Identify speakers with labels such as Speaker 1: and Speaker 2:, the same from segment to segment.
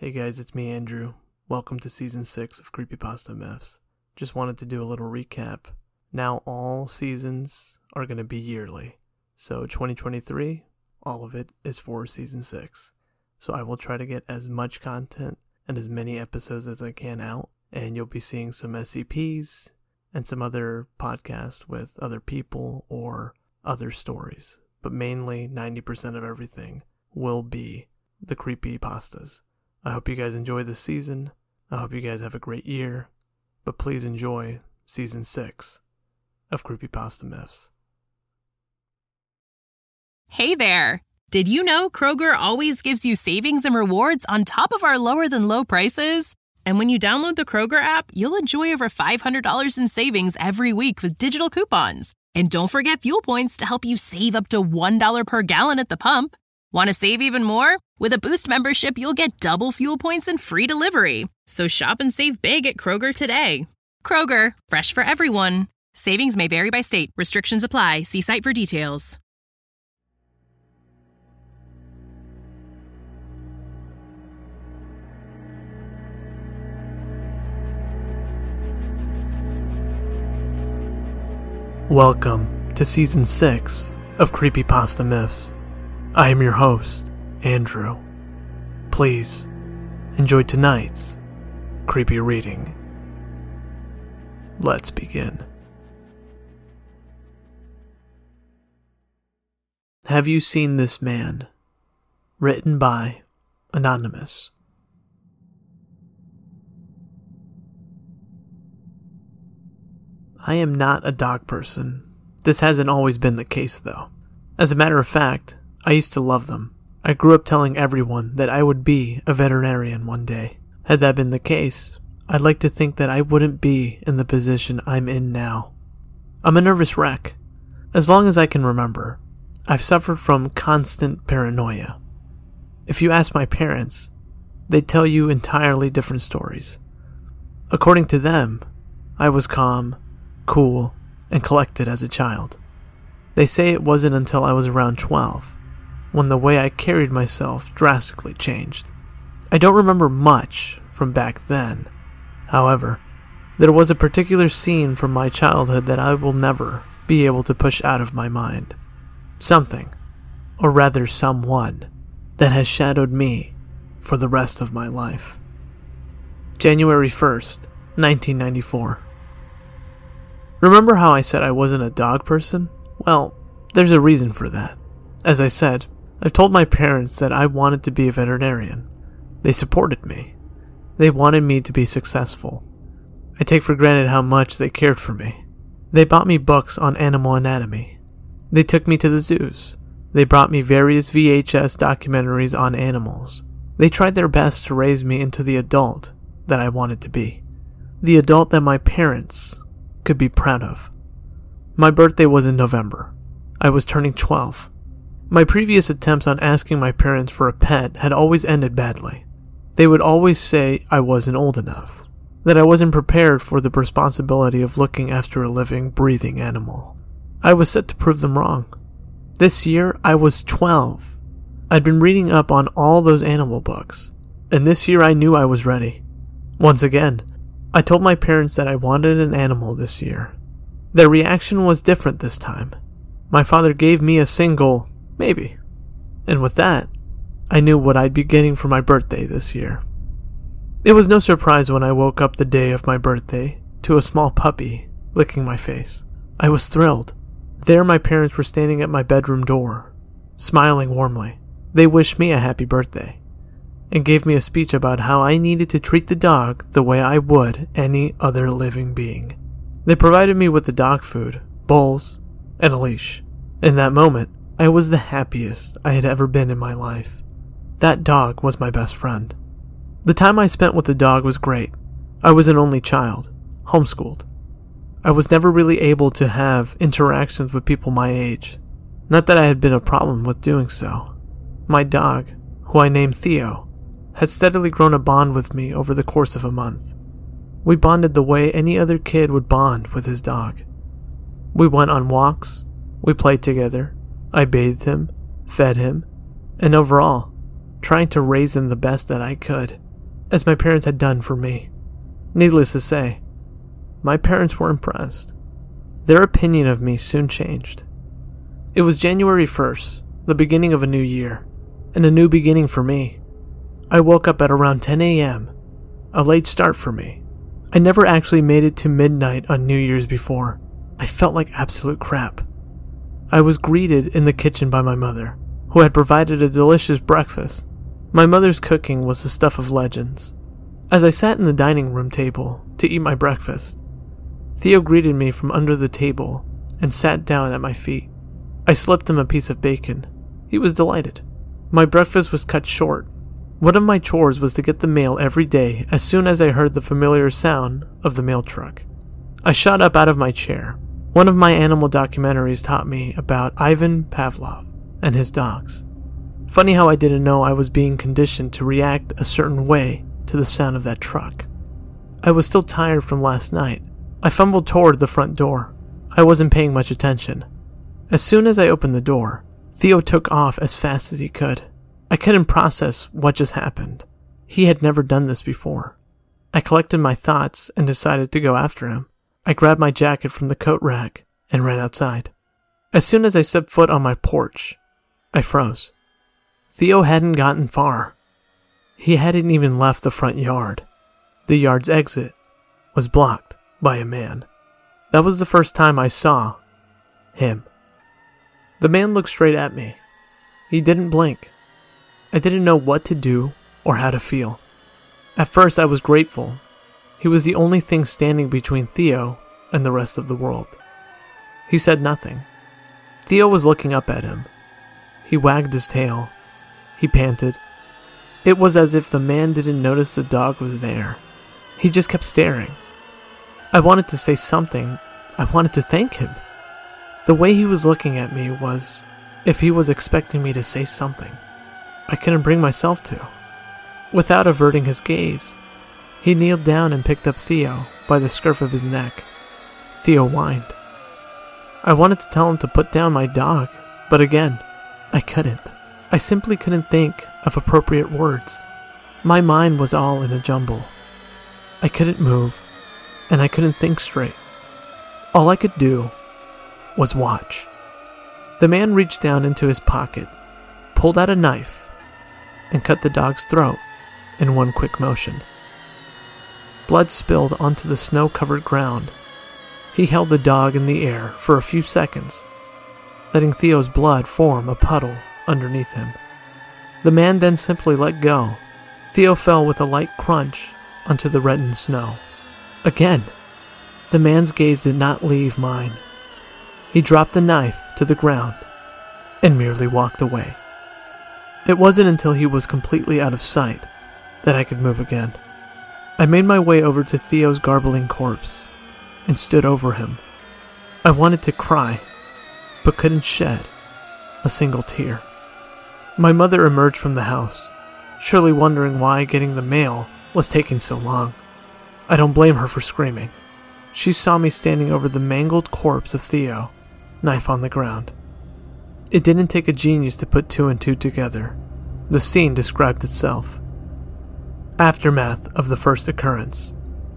Speaker 1: Hey guys, it's me, Andrew. Welcome to Season 6 of Creepypasta Myths. Just wanted to do a little recap. Now all seasons are going to be yearly. So 2023, all of it is for Season 6. So I will try to get as much content and as many episodes as I can out. And you'll be seeing some SCPs and some other podcasts with other people or other stories. But mainly 90% of everything will be the creepypastas. I hope you guys enjoy this season. I hope you guys have a great year. But please enjoy Season 6 of Creepypasta Myths.
Speaker 2: Hey there! Did you know Kroger always gives you savings and rewards on top of our lower-than-low prices? And when you download the Kroger app, you'll enjoy over $500 in savings every week with digital coupons. And don't forget fuel points to help you save up to $1 per gallon at the pump. Want to save even more? With a Boost membership, you'll get double fuel points and free delivery. So shop and save big at Kroger today. Kroger, fresh for everyone. Savings may vary by state. Restrictions apply. See site for details.
Speaker 1: Welcome to Season 6 of Creepypasta Myths. I am your host, Andrew. Please enjoy tonight's creepy reading. Let's begin. Have you seen this man? Written by Anonymous. I am not a dog person. This hasn't always been the case, though. As a matter of fact, I used to love them. I grew up telling everyone that I would be a veterinarian one day. Had that been the case, I'd like to think that I wouldn't be in the position I'm in now. I'm a nervous wreck. As long as I can remember, I've suffered from constant paranoia. If you ask my parents, they'd tell you entirely different stories. According to them, I was calm, cool, and collected as a child. They say it wasn't until I was around 12 when the way I carried myself drastically changed. I don't remember much from back then. However, there was a particular scene from my childhood that I will never be able to push out of my mind. Something, or rather someone, that has shadowed me for the rest of my life. January 1st, 1994. Remember how I said I wasn't a dog person? Well, there's a reason for that. As I said, I've told my parents that I wanted to be a veterinarian. They supported me. They wanted me to be successful. I take for granted how much they cared for me. They bought me books on animal anatomy. They took me to the zoos. They brought me various VHS documentaries on animals. They tried their best to raise me into the adult that I wanted to be. The adult that my parents could be proud of. My birthday was in November. I was turning 12. My previous attempts on asking my parents for a pet had always ended badly. They would always say I wasn't old enough, that I wasn't prepared for the responsibility of looking after a living, breathing animal. I was set to prove them wrong. This year, I was 12. I'd been reading up on all those animal books, and this year I knew I was ready. Once again, I told my parents that I wanted an animal this year. Their reaction was different this time. My father gave me a single maybe. And with that, I knew what I'd be getting for my birthday this year. It was no surprise when I woke up the day of my birthday to a small puppy licking my face. I was thrilled. There my parents were standing at my bedroom door, smiling warmly. They wished me a happy birthday and gave me a speech about how I needed to treat the dog the way I would any other living being. They provided me with the dog food, bowls, and a leash. In that moment, I was the happiest I had ever been in my life. That dog was my best friend. The time I spent with the dog was great. I was an only child, homeschooled. I was never really able to have interactions with people my age. Not that I had been a problem with doing so. My dog, who I named Theo, had steadily grown a bond with me over the course of a month. We bonded the way any other kid would bond with his dog. We went on walks, we played together, I bathed him, fed him, and overall, trying to raise him the best that I could. as my parents had done for me. Needless to say, my parents were impressed. Their opinion of me soon changed. It was January 1st, the beginning of a new year, and a new beginning for me. I woke up at around 10 a.m., a late start for me. I never actually made it to midnight on New Year's before. I felt like absolute crap. I was greeted in the kitchen by my mother, who had provided a delicious breakfast. My mother's cooking was the stuff of legends. As I sat in the dining room table to eat my breakfast, Theo greeted me from under the table and sat down at my feet. I slipped him a piece of bacon. He was delighted. My breakfast was cut short. One of my chores was to get the mail every day as soon as I heard the familiar sound of the mail truck. I shot up out of my chair. One of my animal documentaries taught me about Ivan Pavlov and his dogs. Funny how I didn't know I was being conditioned to react a certain way to the sound of that truck. I was still tired from last night. I fumbled toward the front door. I wasn't paying much attention. As soon as I opened the door, Theo took off as fast as he could. I couldn't process what just happened. He had never done this before. I collected my thoughts and decided to go after him. I grabbed my jacket from the coat rack and ran outside. As soon as I stepped foot on my porch, I froze. Theo hadn't gotten far. He hadn't even left the front yard. The yard's exit was blocked by a man. That was the first time I saw him. The man looked straight at me. He didn't blink. I didn't know what to do or how to feel. At first I was grateful. He was the only thing standing between Theo and the rest of the world. He said nothing. Theo was looking up at him. He wagged his tail. He panted. It was as if the man didn't notice the dog was there. He just kept staring. I wanted to say something. I wanted to thank him. The way he was looking at me was if he was expecting me to say something I couldn't bring myself to. Without averting his gaze, he kneeled down and picked up Theo by the scruff of his neck. Theo whined. I wanted to tell him to put down my dog, but again, I couldn't. I simply couldn't think of appropriate words. My mind was all in a jumble. I couldn't move, and I couldn't think straight. All I could do was watch. The man reached down into his pocket, pulled out a knife, and cut the dog's throat in one quick motion. Blood spilled onto the snow-covered ground. He held the dog in the air for a few seconds, letting Theo's blood form a puddle underneath him. The man then simply let go. Theo fell with a light crunch onto the reddened snow. Again, the man's gaze did not leave mine. He dropped the knife to the ground and merely walked away. It wasn't until he was completely out of sight that I could move again. I made my way over to Theo's garbling corpse and stood over him. I wanted to cry, but couldn't shed a single tear. My mother emerged from the house, surely wondering why getting the mail was taking so long. I don't blame her for screaming. She saw me standing over the mangled corpse of Theo, knife on the ground. It didn't take a genius to put two and two together. The scene described itself. Aftermath of the first occurrence.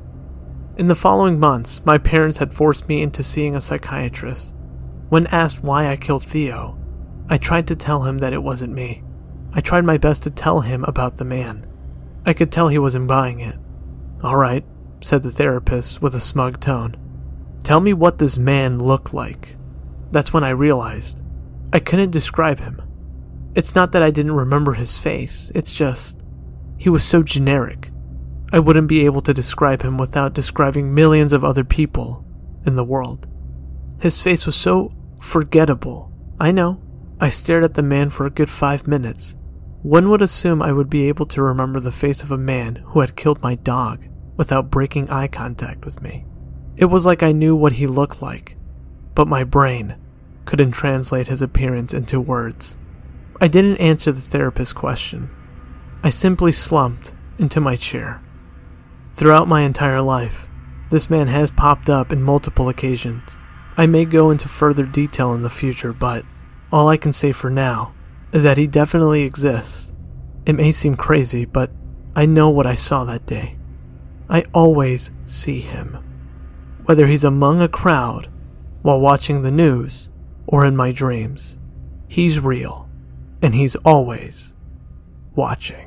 Speaker 1: In the following months, my parents had forced me into seeing a psychiatrist. When asked why I killed Theo, I tried to tell him that it wasn't me. I tried my best to tell him about the man. I could tell he wasn't buying it. "All right," said the therapist with a smug tone. "Tell me what this man looked like." That's when I realized I couldn't describe him. It's not that I didn't remember his face, it's just he was so generic. I wouldn't be able to describe him without describing millions of other people in the world. His face was so forgettable. I know. I stared at the man for a good 5 minutes. One would assume I would be able to remember the face of a man who had killed my dog without breaking eye contact with me. It was like I knew what he looked like, but my brain couldn't translate his appearance into words. I didn't answer the therapist's question. I simply slumped into my chair. Throughout my entire life, this man has popped up in multiple occasions. I may go into further detail in the future, but all I can say for now is that he definitely exists. It may seem crazy, but I know what I saw that day. I always see him. Whether he's among a crowd, while watching the news, or in my dreams. He's real, and he's always watching.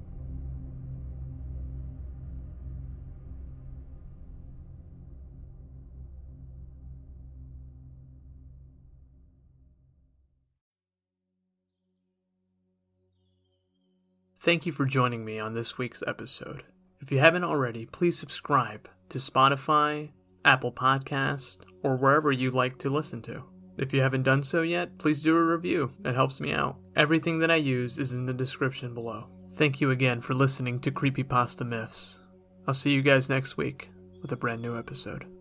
Speaker 1: Thank you for joining me on this week's episode. If you haven't already, please subscribe to Spotify, Apple Podcasts, or wherever you like to listen to. If you haven't done so yet, please do a review. It helps me out. Everything that I use is in the description below. Thank you again for listening to Creepypasta Myths. I'll see you guys next week with a brand new episode.